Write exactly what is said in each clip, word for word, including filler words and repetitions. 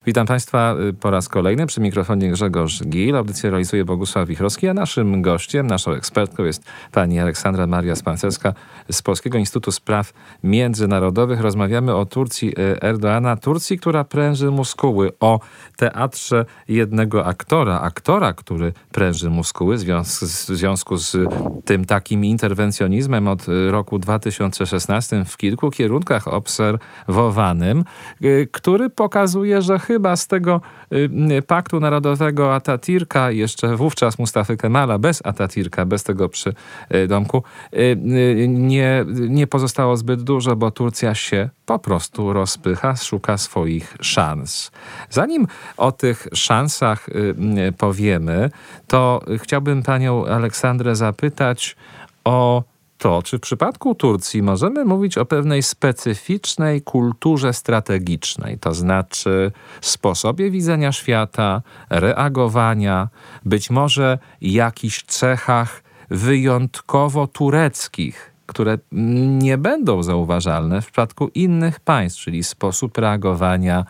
Witam Państwa po raz kolejny przy mikrofonie Grzegorz Gil. Audycję realizuje Bogusław Wichrowski, a naszym gościem, naszą ekspertką jest pani Aleksandra Maria Spancerska z Polskiego Instytutu Spraw Międzynarodowych. Rozmawiamy o Turcji Erdoana, Turcji, która pręży muskuły, o teatrze jednego aktora, aktora, który pręży muskuły w związku, w związku z tym takim interwencjonizmem od roku dwa tysiące szesnastego w kilku kierunkach obserwowanym, który pokazuje, że chyba z tego y, paktu narodowego Atatürka, jeszcze wówczas Mustafy Kemala, bez Atatürka, bez tego przydomku, y, y, nie, nie pozostało zbyt dużo, bo Turcja się po prostu rozpycha, szuka swoich szans. Zanim o tych szansach y, y, powiemy, to chciałbym panią Aleksandrę zapytać o to, czy w przypadku Turcji możemy mówić o pewnej specyficznej kulturze strategicznej, to znaczy sposobie widzenia świata, reagowania, być może jakichś cechach wyjątkowo tureckich, które nie będą zauważalne w przypadku innych państw, czyli sposób reagowania,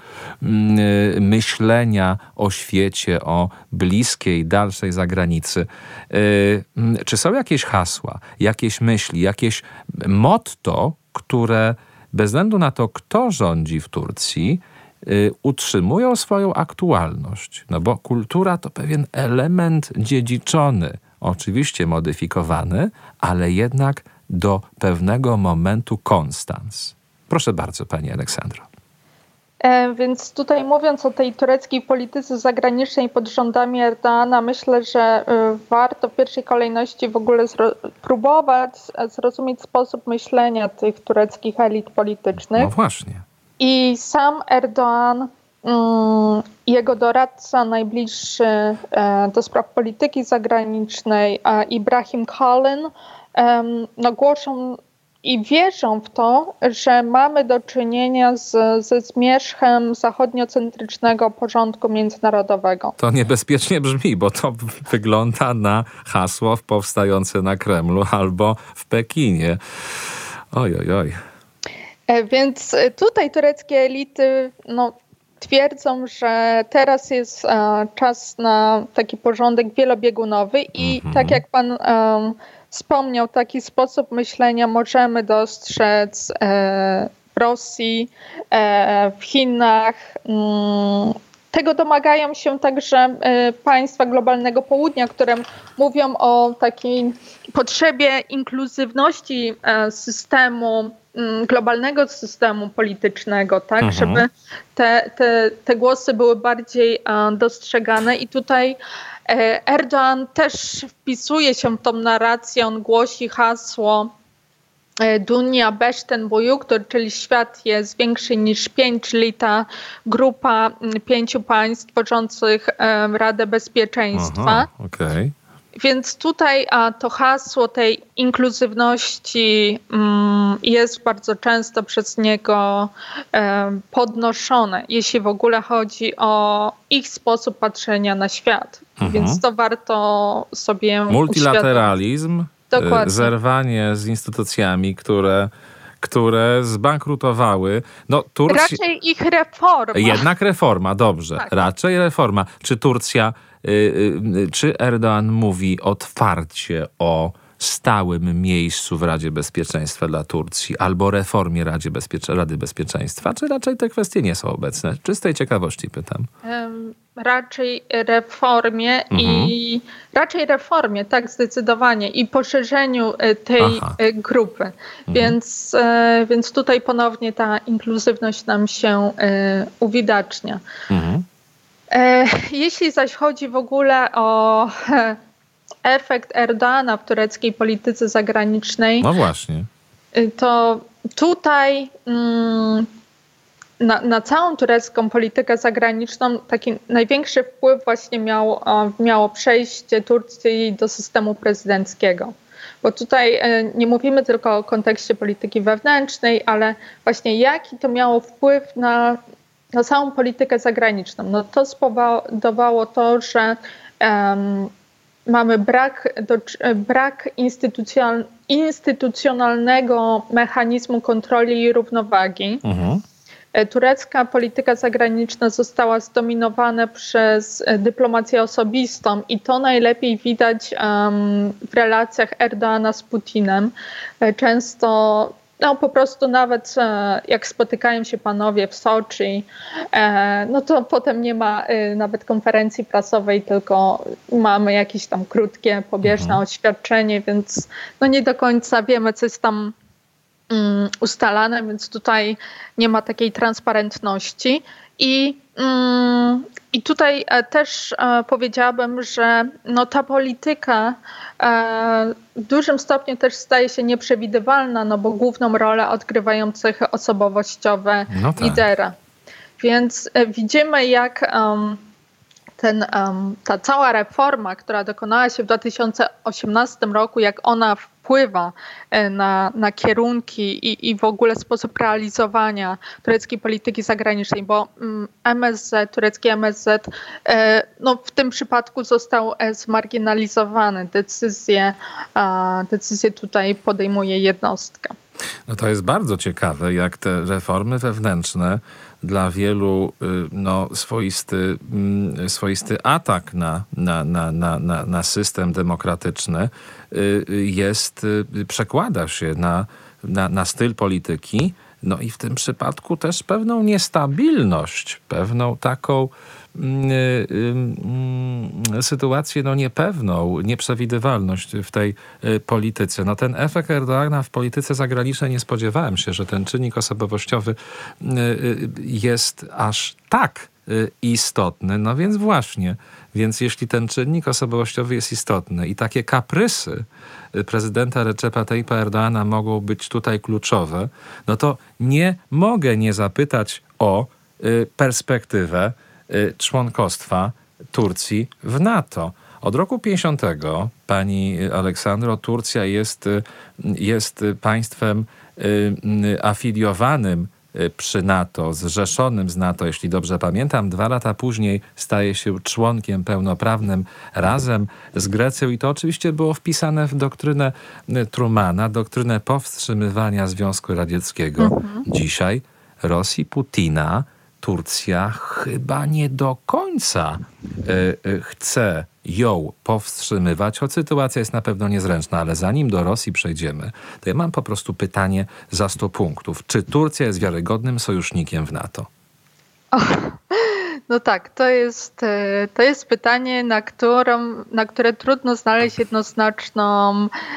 myślenia o świecie, o bliskiej, dalszej zagranicy. Czy są jakieś hasła, jakieś myśli, jakieś motto, które bez względu na to, kto rządzi w Turcji, utrzymują swoją aktualność? No bo kultura to pewien element dziedziczony, oczywiście modyfikowany, ale jednak do pewnego momentu konstans. Proszę bardzo, pani Aleksandro. E, więc tutaj mówiąc o tej tureckiej polityce zagranicznej pod rządami Erdoana, myślę, że y, warto w pierwszej kolejności w ogóle zro- próbować zrozumieć sposób myślenia tych tureckich elit politycznych. No właśnie. I sam Erdoğan, mm, jego doradca najbliższy e, do spraw polityki zagranicznej, e, Ibrahim Kalin, no głoszą i wierzą w to, że mamy do czynienia z, ze zmierzchem zachodniocentrycznego porządku międzynarodowego. To niebezpiecznie brzmi, bo to wygląda na hasło powstające na Kremlu albo w Pekinie. Oj, oj, oj. Więc tutaj tureckie elity no, twierdzą, że teraz jest e, czas na taki porządek wielobiegunowy i mm-hmm. tak jak pan e, wspomniał, taki sposób myślenia możemy dostrzec e, w Rosji, e, w Chinach. Mm, tego domagają się także e, państwa globalnego południa, które mówią o takiej potrzebie inkluzywności e, systemu, m, globalnego systemu politycznego, tak, mhm. żeby te, te, te głosy były bardziej e, dostrzegane. I tutaj Erdoğan też wpisuje się w tą narrację, on głosi hasło Dunia Beşten Büyük, czyli świat jest większy niż pięć, czyli ta grupa pięciu państw tworzących Radę Bezpieczeństwa. Aha, okay. Więc tutaj a, to hasło tej inkluzywności mm, jest bardzo często przez niego e, podnoszone, jeśli w ogóle chodzi o ich sposób patrzenia na świat. Mhm. Więc to warto sobie multilateralizm, Dokładnie. Zerwanie z instytucjami, które... które zbankrutowały. No, Turcja... Raczej ich reforma. Jednak reforma, dobrze. Tak. Raczej reforma. Czy Turcja, y, y, czy Erdoğan mówi otwarcie o stałym miejscu w Radzie Bezpieczeństwa dla Turcji albo reformie Radzie Bezpiecze- Rady Bezpieczeństwa, czy raczej te kwestie nie są obecne? Czystej ciekawości pytam. Um, raczej reformie mhm. i raczej reformie, tak, zdecydowanie i poszerzeniu tej Aha. grupy. Mhm. Więc, więc tutaj ponownie ta inkluzywność nam się uwidacznia. Mhm. Jeśli zaś chodzi w ogóle o efekt Erdoğana w tureckiej polityce zagranicznej, no właśnie, to tutaj mm, na, na całą turecką politykę zagraniczną taki największy wpływ właśnie miało, miało przejście Turcji do systemu prezydenckiego. Bo tutaj nie mówimy tylko o kontekście polityki wewnętrznej, ale właśnie jaki to miało wpływ na, na całą politykę zagraniczną. No to spowodowało to, że um, mamy brak, do, brak instytucjon, instytucjonalnego mechanizmu kontroli i równowagi. Mhm. turecka polityka zagraniczna została zdominowana przez dyplomację osobistą i to najlepiej widać um, w relacjach Erdoğana z Putinem. Często no po prostu nawet jak spotykają się panowie w Soczi, no to potem nie ma nawet konferencji prasowej, tylko mamy jakieś tam krótkie, pobieżne mhm. oświadczenie, więc no nie do końca wiemy, co jest tam um, ustalane, więc tutaj nie ma takiej transparentności. I, um, i tutaj też e, powiedziałabym, że no, ta polityka e, w dużym stopniu też staje się nieprzewidywalna, no bo główną rolę odgrywają cechy osobowościowe no tak. lidera. Więc e, widzimy, jak um, ten, um, ta cała reforma, która dokonała się w dwa tysiące osiemnastym roku, jak ona wpływa na, na kierunki i, i w ogóle sposób realizowania tureckiej polityki zagranicznej, bo M S Z, turecki M S Z no, w tym przypadku został zmarginalizowany. Decyzje, decyzje tutaj podejmuje jednostka. No to jest bardzo ciekawe, jak te reformy wewnętrzne dla wielu no, swoisty, swoisty atak na, na, na, na, na system demokratyczny jest, przekłada się na, na, na styl polityki, no i w tym przypadku też pewną niestabilność, pewną taką y, y, y, sytuację no niepewną, nieprzewidywalność w tej y, polityce. No ten efekt Erdoğana w polityce zagranicznej, nie spodziewałem się, że ten czynnik osobowościowy y, y, jest aż tak y, istotny. No więc właśnie, więc jeśli ten czynnik osobowościowy jest istotny i takie kaprysy prezydenta Recepa Tayyipa Erdoğana mogą być tutaj kluczowe, no to nie mogę nie zapytać o y, perspektywę y, członkostwa Turcji w NATO. Od roku pięćdziesiątego, pani Aleksandro, Turcja jest, jest państwem y, afiliowanym przy NATO, zrzeszonym z NATO, jeśli dobrze pamiętam. Dwa lata później staje się członkiem pełnoprawnym razem z Grecją i to oczywiście było wpisane w doktrynę Trumana, doktrynę powstrzymywania Związku Radzieckiego. Mhm. Dzisiaj Rosji Putina Turcja chyba nie do końca y, y, chce ją powstrzymywać, choć sytuacja jest na pewno niezręczna, ale zanim do Rosji przejdziemy, to ja mam po prostu pytanie za sto punktów. Czy Turcja jest wiarygodnym sojusznikiem w NATO? O, no tak, to jest, to jest pytanie, na, którą, na które trudno znaleźć jednoznaczną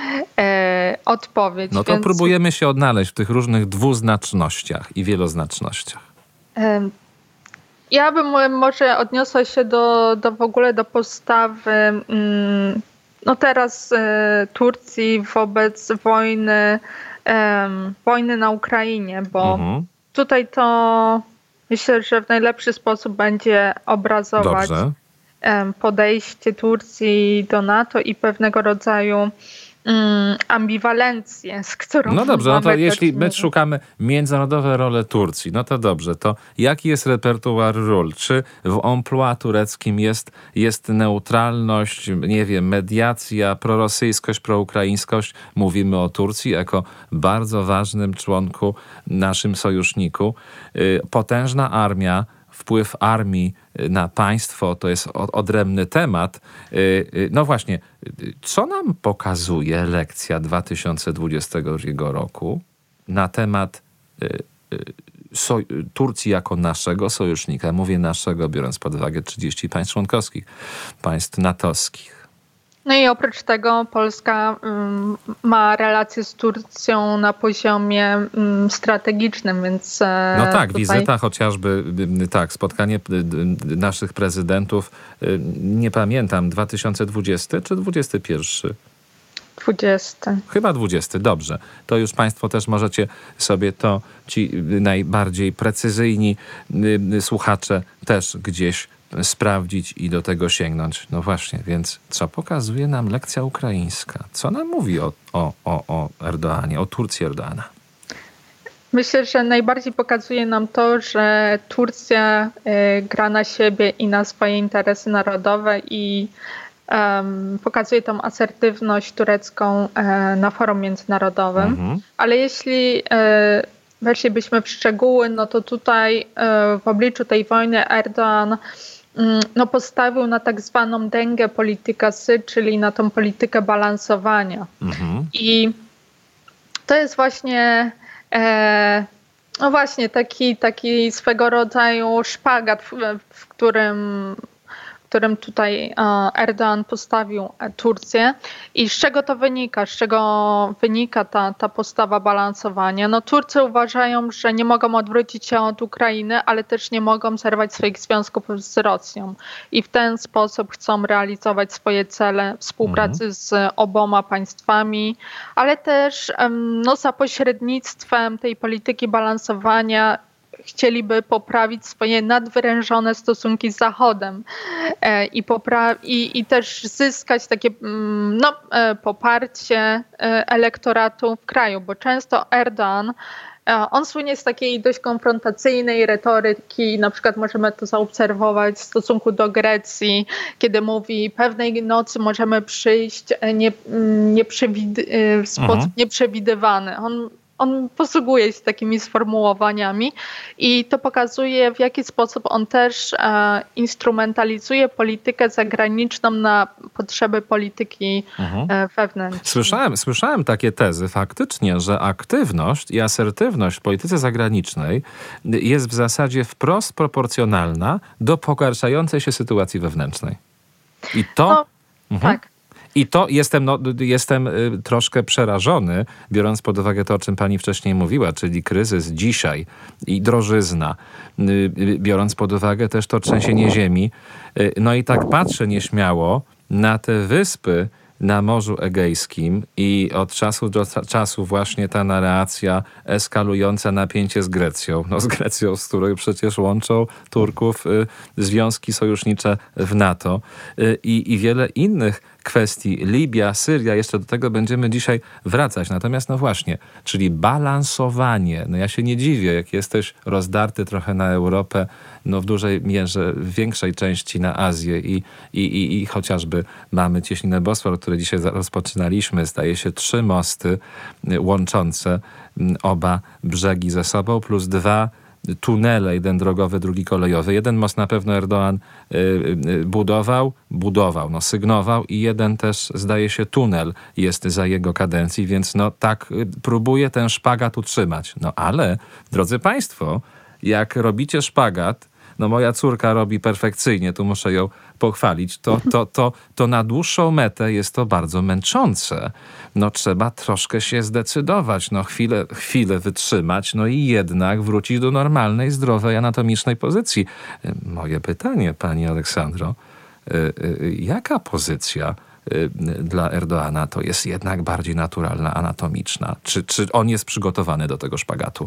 e, odpowiedź. No to więc... próbujemy się odnaleźć w tych różnych dwuznacznościach i wieloznacznościach. E, Ja bym może odniosła się do, do w ogóle do postawy mm, no teraz e, Turcji wobec wojny, e, wojny na Ukrainie, bo mhm. tutaj to myślę, że w najlepszy sposób będzie obrazować e, podejście Turcji do NATO i pewnego rodzaju Mm, ambiwalencję, z którą No dobrze, no to jeśli my szukamy międzynarodowe role Turcji, no to dobrze, to jaki jest repertuar ról? Czy w emploi tureckim jest, jest neutralność, nie wiem, mediacja, prorosyjskość, proukraińskość? Mówimy o Turcji jako bardzo ważnym członku, naszym sojuszniku. Potężna armia, wpływ armii na państwo to jest odrębny temat. No właśnie, co nam pokazuje lekcja dwa tysiące dwudziestego drugiego roku na temat Turcji jako naszego sojusznika? Mówię naszego, biorąc pod uwagę trzydzieści państw członkowskich, państw natowskich. No i oprócz tego Polska um, ma relacje z Turcją na poziomie um, strategicznym, więc No tak, tutaj... wizyta chociażby, tak, spotkanie naszych prezydentów, nie pamiętam, dwa tysiące dwudziesty czy dwudziesty pierwszy? dwudziesty. Chyba dwudziesty, dobrze. To już państwo też możecie sobie to, ci najbardziej precyzyjni słuchacze też gdzieś sprawdzić i do tego sięgnąć. No właśnie, więc co pokazuje nam lekcja ukraińska? Co nam mówi o, o, o, o Erdoğanie, o Turcji Erdoğana? Myślę, że najbardziej pokazuje nam to, że Turcja y, gra na siebie i na swoje interesy narodowe i um, pokazuje tą asertywność turecką y, na forum międzynarodowym. Mhm. Ale jeśli y, weszlibyśmy w szczegóły, no to tutaj w obliczu tej wojny Erdoğan no, postawił na tak zwaną dengę politikası, czyli na tą politykę balansowania. Mhm. I to jest właśnie e, no właśnie taki, taki swego rodzaju szpagat, w, w którym w którym tutaj Erdoğan postawił Turcję. I z czego to wynika? Z czego wynika ta, ta postawa balansowania? No Turcy uważają, że nie mogą odwrócić się od Ukrainy, ale też nie mogą zerwać swoich związków z Rosją. I w ten sposób chcą realizować swoje cele współpracy mhm. z oboma państwami, ale też no, za pośrednictwem tej polityki balansowania chcieliby poprawić swoje nadwyrężone stosunki z Zachodem e, i, popra- i, i też zyskać takie no, e, poparcie e, elektoratu w kraju, bo często Erdoğan e, on słynie z takiej dość konfrontacyjnej retoryki, na przykład możemy to zaobserwować w stosunku do Grecji, kiedy mówi, pewnej nocy możemy przyjść nie, nie przewid- w sposób mhm. nieprzewidywany. On On posługuje się takimi sformułowaniami i to pokazuje, w jaki sposób on też e, instrumentalizuje politykę zagraniczną na potrzeby polityki mhm. e, wewnętrznej. Słyszałem, słyszałem takie tezy faktycznie, że aktywność i asertywność w polityce zagranicznej jest w zasadzie wprost proporcjonalna do pogarszającej się sytuacji wewnętrznej. I to... No, mhm. Tak. I to jestem, no, jestem troszkę przerażony, biorąc pod uwagę to, o czym pani wcześniej mówiła, czyli kryzys dzisiaj i drożyzna, biorąc pod uwagę też to trzęsienie ziemi. No i tak patrzę nieśmiało na te wyspy na Morzu Egejskim i od czasu do czasu właśnie ta narracja eskalująca napięcie z Grecją. No z Grecją, z której przecież łączą Turków y, związki sojusznicze w NATO y, i wiele innych kwestii. Libia, Syria, jeszcze do tego będziemy dzisiaj wracać. Natomiast no właśnie, czyli balansowanie. No ja się nie dziwię, jak jesteś rozdarty trochę na Europę, no w dużej mierze, w większej części na Azję i, i, i, i chociażby mamy cieśninę Bosfor, które dzisiaj rozpoczynaliśmy. Zdaje się trzy mosty łączące oba brzegi ze sobą, plus dwa tunele, jeden drogowy, drugi kolejowy. Jeden most na pewno Erdoğan y, y, budował, budował, no sygnował i jeden też, zdaje się, tunel jest za jego kadencji, więc no tak y, próbuje ten szpagat utrzymać. No ale, drodzy państwo, jak robicie szpagat, no moja córka robi perfekcyjnie, tu muszę ją pochwalić, to, to, to, to na dłuższą metę jest to bardzo męczące. No trzeba troszkę się zdecydować, no chwilę, chwilę wytrzymać, no i jednak wrócić do normalnej, zdrowej, anatomicznej pozycji. Moje pytanie, pani Aleksandro, jaka pozycja dla Erdoğana to jest jednak bardziej naturalna, anatomiczna? Czy, czy on jest przygotowany do tego szpagatu?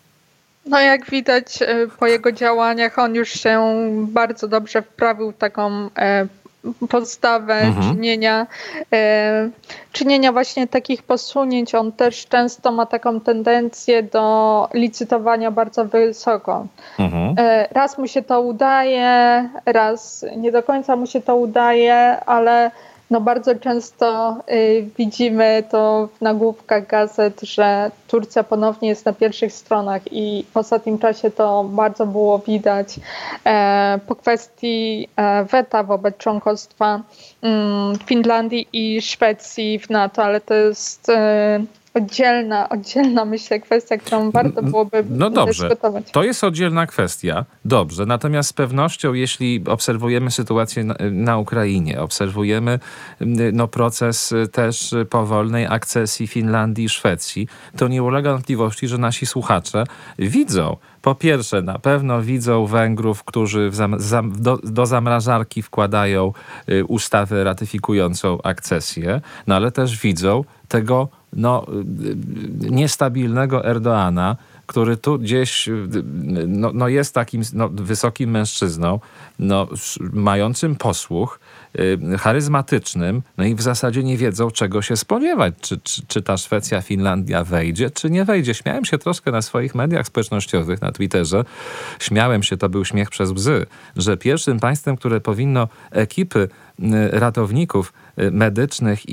No jak widać po jego działaniach, on już się bardzo dobrze wprawił w taką e, podstawę mhm. czynienia, e, czynienia właśnie takich posunięć. On też często ma taką tendencję do licytowania bardzo wysoko. Mhm. E, raz mu się to udaje, raz nie do końca mu się to udaje, ale no bardzo często y, widzimy to w nagłówkach gazet, że Turcja ponownie jest na pierwszych stronach i w ostatnim czasie to bardzo było widać e, po kwestii e, weta wobec członkostwa mm, Finlandii i Szwecji w NATO, ale to jest e, oddzielna, oddzielna myślę kwestia, którą warto byłoby no dobrze, dyskutować. To jest oddzielna kwestia, dobrze, natomiast z pewnością jeśli obserwujemy sytuację na, na Ukrainie, obserwujemy no, proces też powolnej akcesji Finlandii i Szwecji, to nie ulega wątpliwości, że nasi słuchacze widzą, po pierwsze na pewno widzą Węgrów, którzy w zam, zam, do, do zamrażarki wkładają y, ustawę ratyfikującą akcesję, no ale też widzą tego no, niestabilnego Erdoğana, który tu gdzieś no, no jest takim no, wysokim mężczyzną, no, mającym posłuch, y, charyzmatycznym, no i w zasadzie nie wiedzą, czego się spodziewać. Czy, czy, czy ta Szwecja, Finlandia wejdzie, czy nie wejdzie. Śmiałem się troszkę na swoich mediach społecznościowych, na Twitterze. Śmiałem się, to był śmiech przez łzy, że pierwszym państwem, które powinno ekipy ratowników medycznych i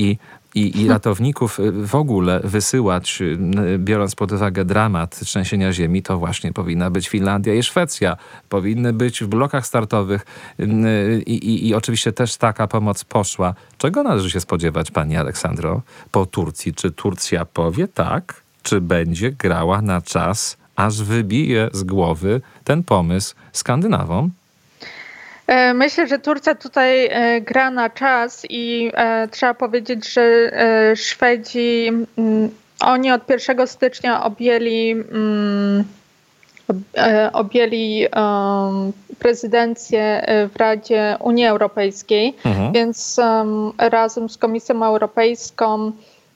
i, i ratowników w ogóle wysyłać, biorąc pod uwagę dramat trzęsienia ziemi, to właśnie powinna być Finlandia i Szwecja. Powinny być w blokach startowych i, i, i oczywiście też taka pomoc poszła. Czego należy się spodziewać, pani Aleksandro, po Turcji? Czy Turcja powie tak, czy będzie grała na czas, aż wybije z głowy ten pomysł Skandynawom? Myślę, że Turcja tutaj gra na czas i trzeba powiedzieć, że Szwedzi, oni od pierwszego stycznia objęli, objęli prezydencję w Radzie Unii Europejskiej, mhm. więc razem z Komisją Europejską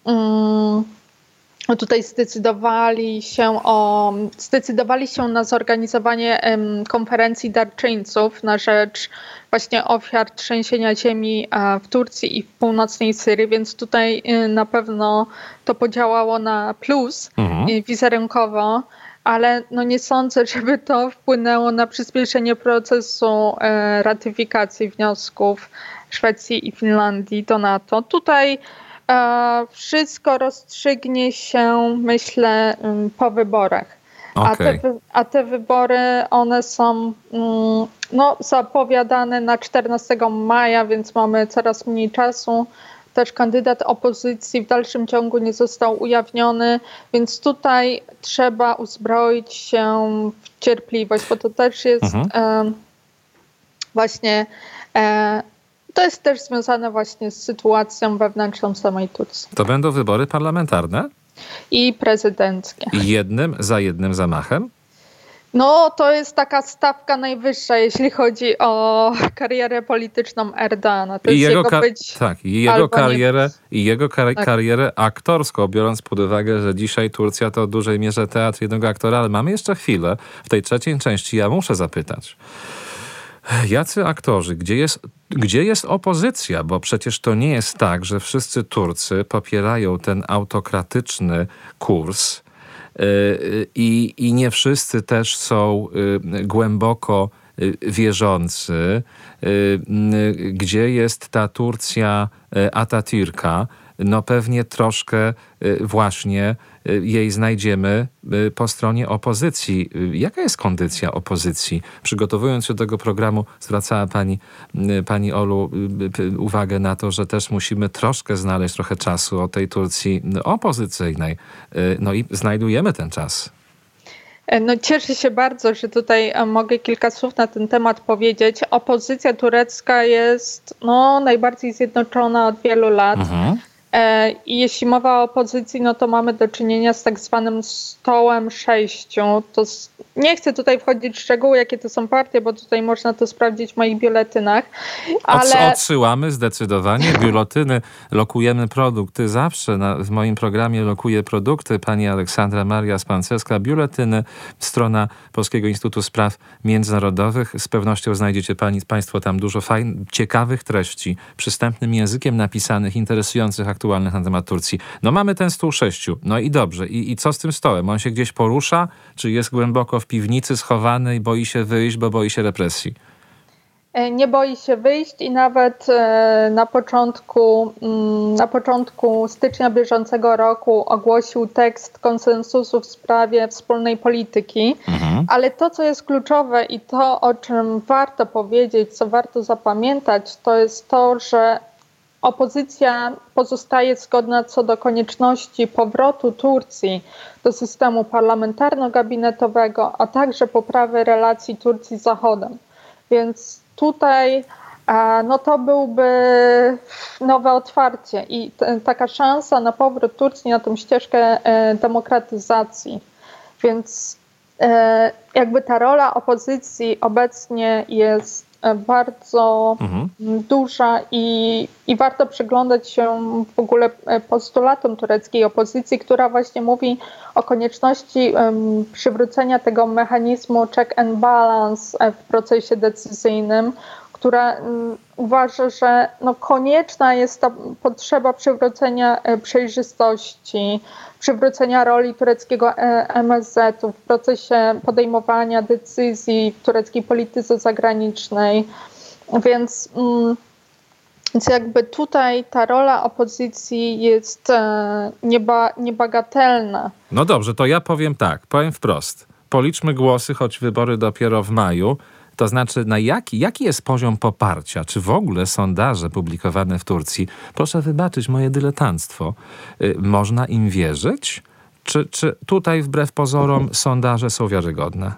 tutaj zdecydowali się o, zdecydowali się na zorganizowanie um, konferencji darczyńców na rzecz właśnie ofiar trzęsienia ziemi w Turcji i w północnej Syrii, więc tutaj na pewno to podziałało na plus mhm. wizerunkowo, ale no nie sądzę, żeby to wpłynęło na przyspieszenie procesu e, ratyfikacji wniosków Szwecji i Finlandii do NATO. Tutaj wszystko rozstrzygnie się, myślę, po wyborach. Okay. A, te, a te wybory, one są no, zapowiadane na czternastego maja, więc mamy coraz mniej czasu. Też kandydat opozycji w dalszym ciągu nie został ujawniony, więc tutaj trzeba uzbroić się w cierpliwość, bo to też jest mhm. e, właśnie... E, To jest też związane właśnie z sytuacją wewnętrzną samej Turcji. To będą wybory parlamentarne? I prezydenckie. I jednym za jednym zamachem? No, to jest taka stawka najwyższa, jeśli chodzi o karierę polityczną Erdogana. To I jest jego, jego ka- być tak, i jego karierę, nie... i jego kar- tak. karierę aktorską, biorąc pod uwagę, że dzisiaj Turcja to w dużej mierze teatr jednego aktora, ale mamy jeszcze chwilę. W tej trzeciej części ja muszę zapytać. Jacy aktorzy? Gdzie jest, gdzie jest opozycja? Bo przecież to nie jest tak, że wszyscy Turcy popierają ten autokratyczny kurs yy, i, i nie wszyscy też są yy, głęboko yy, wierzący. Yy, yy, gdzie jest ta Turcja yy, Atatürka? No pewnie troszkę yy, właśnie jej znajdziemy po stronie opozycji. Jaka jest kondycja opozycji? Przygotowując się do tego programu, zwracała pani, pani Olu uwagę na to, że też musimy troszkę znaleźć trochę czasu o tej Turcji opozycyjnej. No i znajdujemy ten czas. No cieszę się bardzo, że tutaj mogę kilka słów na ten temat powiedzieć. Opozycja turecka jest no, najbardziej zjednoczona od wielu lat. Mhm. I jeśli mowa o opozycji, no to mamy do czynienia z tak zwanym stołem sześciu. To nie chcę tutaj wchodzić w szczegóły, jakie to są partie, bo tutaj można to sprawdzić w moich biuletynach. Ale... Odsyłamy zdecydowanie. Biuletyny, lokujemy produkty. Zawsze na, w moim programie lokuję produkty. Pani Aleksandra Maria Spancerska. Biuletyny, strona Polskiego Instytutu Spraw Międzynarodowych. Z pewnością znajdziecie pani, państwo tam dużo fajnych, ciekawych treści, przystępnym językiem napisanych, interesujących aktualnych na temat Turcji. No mamy ten stół sześciu. No i dobrze. I, i co z tym stołem? On się gdzieś porusza? Czy jest głęboko w piwnicy schowany i boi się wyjść, bo boi się represji? Nie boi się wyjść i nawet na początku, na początku stycznia bieżącego roku ogłosił tekst konsensusu w sprawie wspólnej polityki. Mhm. Ale to, co jest kluczowe i to, o czym warto powiedzieć, co warto zapamiętać, to jest to, że opozycja pozostaje zgodna co do konieczności powrotu Turcji do systemu parlamentarno-gabinetowego, a także poprawy relacji Turcji z Zachodem. Więc tutaj no to byłby nowe otwarcie i t- taka szansa na powrót Turcji na tą ścieżkę e, demokratyzacji. Więc e, jakby ta rola opozycji obecnie jest bardzo mhm. duża i, i warto przyglądać się w ogóle postulatom tureckiej opozycji, która właśnie mówi o konieczności um, przywrócenia tego mechanizmu check and balance w procesie decyzyjnym, która um, uważa, że no, konieczna jest ta potrzeba przywrócenia e, przejrzystości, przywrócenia roli tureckiego M S Z-u w procesie podejmowania decyzji w tureckiej polityce zagranicznej. Więc mm, Więc jakby tutaj ta rola opozycji jest e, nieba, niebagatelna. No dobrze, to ja powiem tak, powiem wprost. Policzmy głosy, choć wybory dopiero w maju. To znaczy, na jaki, jaki jest poziom poparcia? Czy w ogóle sondaże publikowane w Turcji, proszę wybaczyć moje dyletanstwo, y, można im wierzyć? Czy, czy tutaj wbrew pozorom sondaże są wiarygodne?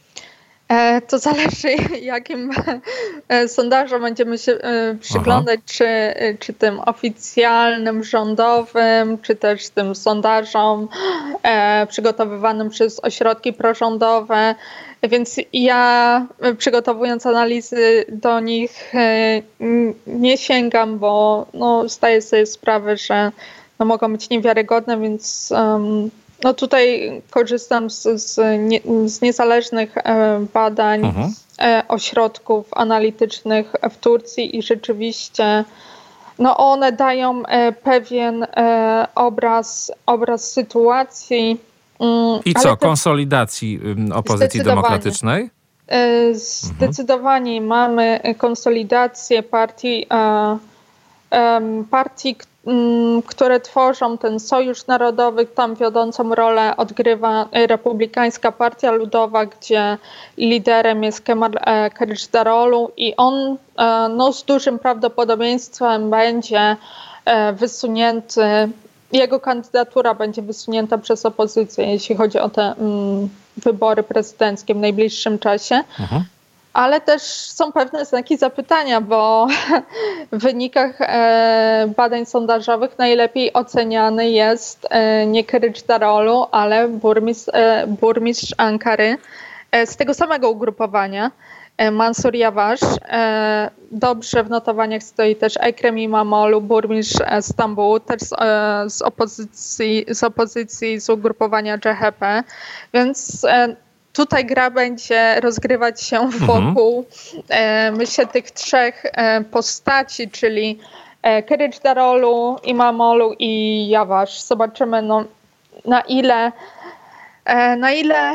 E, to zależy, jakim e, sondażom będziemy się e, przyglądać, czy, e, czy tym oficjalnym, rządowym, czy też tym sondażom e, przygotowywanym przez ośrodki prorządowe. Więc ja, e, przygotowując analizy do nich, e, nie sięgam, bo no, zdaję sobie sprawę, że no, mogą być niewiarygodne, więc um, no tutaj korzystam z, z, nie, z niezależnych e, badań mhm. e, ośrodków analitycznych w Turcji i rzeczywiście no one dają e, pewien e, obraz, obraz sytuacji. Mm, I co, te... konsolidacji opozycji demokratycznej? E, zdecydowanie mhm. mamy konsolidację partii, e, e, partii, które tworzą ten Sojusz Narodowy. Tam wiodącą rolę odgrywa Republikańska Partia Ludowa, gdzie liderem jest Kemal Kılıçdaroğlu i on no, z dużym prawdopodobieństwem będzie wysunięty, jego kandydatura będzie wysunięta przez opozycję, jeśli chodzi o te um, wybory prezydenckie w najbliższym czasie. Mhm. Ale też są pewne znaki zapytania, bo w wynikach e, badań sondażowych najlepiej oceniany jest e, nie Kılıçdaroğlu, ale burmistrz, e, burmistrz Ankary e, z tego samego ugrupowania, e, Mansur Yavaş. E, dobrze w notowaniach stoi też Ekrem İmamoğlu, burmistrz Stambułu, też z, e, z, opozycji, z opozycji, z ugrupowania C H P. Więc e, tutaj gra będzie rozgrywać się wokół, mhm. myślę, tych trzech postaci, czyli Kılıçdaroğlu, İmamoğlu i Yavaş. Zobaczymy, no, na ile, na ile,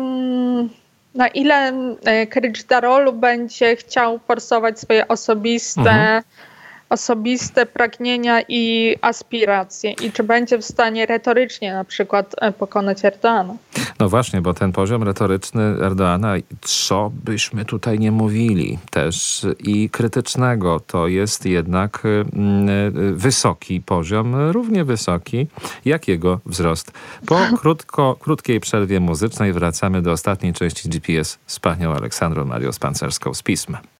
na ile Kılıçdaroğlu będzie chciał forsować swoje osobiste, mhm. osobiste pragnienia i aspiracje i czy będzie w stanie retorycznie na przykład pokonać Erdoğana. No właśnie, bo ten poziom retoryczny Erdoğana, co byśmy tutaj nie mówili, też i krytycznego, to jest jednak wysoki poziom, równie wysoki jak jego wzrost. Po krótko, krótkiej przerwie muzycznej wracamy do ostatniej części G P S z panią Aleksandrą Marią Spancerską z Pism.